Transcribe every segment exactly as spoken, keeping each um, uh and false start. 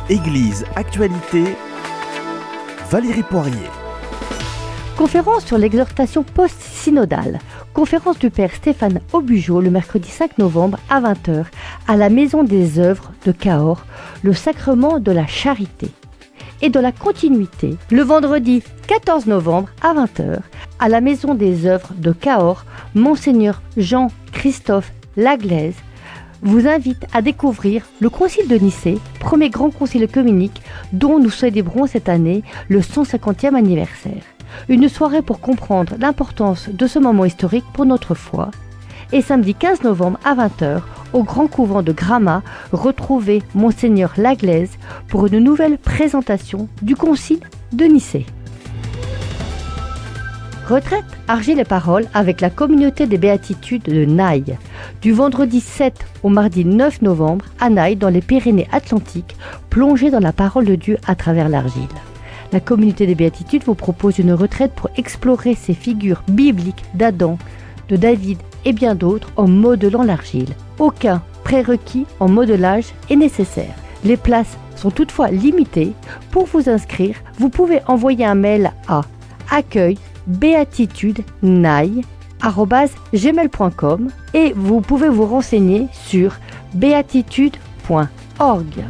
Église Actualité, Valérie Poirier. Conférence sur l'exhortation post-synodale. Conférence du Père Stéphane Aubugeaud le mercredi cinq novembre à vingt heures à la Maison des Œuvres de Cahors, le sacrement de la charité. Et dans la continuité, le vendredi quatorze novembre à vingt heures à la Maison des Œuvres de Cahors, Monseigneur Jean-Christophe Laglaise vous invite à découvrir le Concile de Nicée, premier grand concile œcuménique dont nous célébrons cette année le cent cinquantième anniversaire. Une soirée pour comprendre l'importance de ce moment historique pour notre foi. Et samedi quinze novembre à vingt heures, au Grand Couvent de Gramat, retrouvez Monseigneur Laglaise pour une nouvelle présentation du Concile de Nicée. Retraite Argile-et-Paroles avec la communauté des béatitudes de Naï. Du vendredi sept au mardi neuf novembre à Naï, dans les Pyrénées-Atlantiques, plongez dans la parole de Dieu à travers l'argile. La communauté des béatitudes vous propose une retraite pour explorer ces figures bibliques d'Adam, de David et bien d'autres en modelant l'argile. Aucun prérequis en modelage est nécessaire. Les places sont toutefois limitées. Pour vous inscrire, vous pouvez envoyer un mail à accueil béatitude naï arobase gmail point com et vous pouvez vous renseigner sur béatitude point org.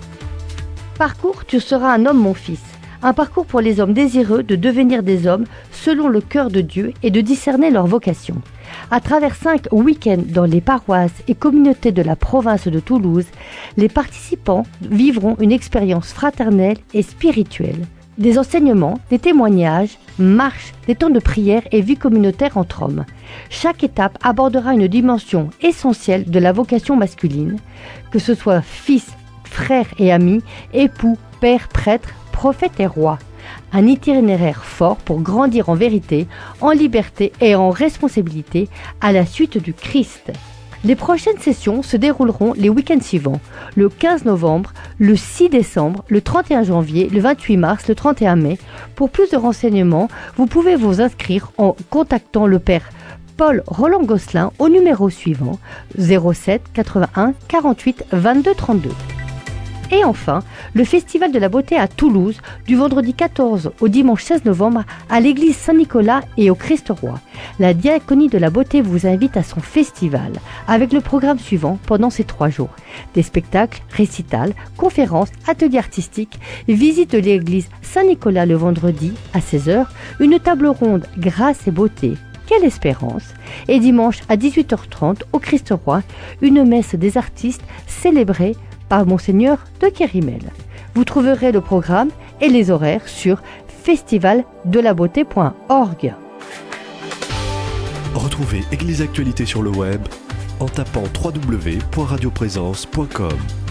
Parcours Tu seras un homme, mon fils. Un parcours pour les hommes désireux de devenir des hommes selon le cœur de Dieu et de discerner leur vocation. À travers cinq week-ends dans les paroisses et communautés de la province de Toulouse, les participants vivront une expérience fraternelle et spirituelle. Des enseignements, des témoignages, marches, des temps de prière et vie communautaire entre hommes. Chaque étape abordera une dimension essentielle de la vocation masculine, que ce soit fils, frère et ami, époux, père, prêtre, prophète et roi. Un itinéraire fort pour grandir en vérité, en liberté et en responsabilité à la suite du Christ. Les prochaines sessions se dérouleront les week-ends suivants, le quinze novembre, le six décembre, le trente et un janvier, le vingt-huit mars, le trente et un mai. Pour plus de renseignements, vous pouvez vous inscrire en contactant le Père Paul Roland Gosselin au numéro suivant zéro sept quatre-vingt-un quarante-huit vingt-deux trente-deux. Et enfin, le Festival de la Beauté à Toulouse, du vendredi quatorze au dimanche seize novembre, à l'église Saint-Nicolas et au Christ-Roi. La Diaconie de la Beauté vous invite à son festival, avec le programme suivant pendant ces trois jours. Des spectacles, récitals, conférences, ateliers artistiques, visite de l'église Saint-Nicolas le vendredi à seize heures, une table ronde Grâce et Beauté. Quelle espérance! Et dimanche à dix-huit heures trente, au Christ-Roi, une messe des artistes célébrée par Monseigneur de Kérimel. Vous trouverez le programme et les horaires sur festival de la beauté point org. Retrouvez Église Actualité sur le web en tapant w w w point radioprésence point com.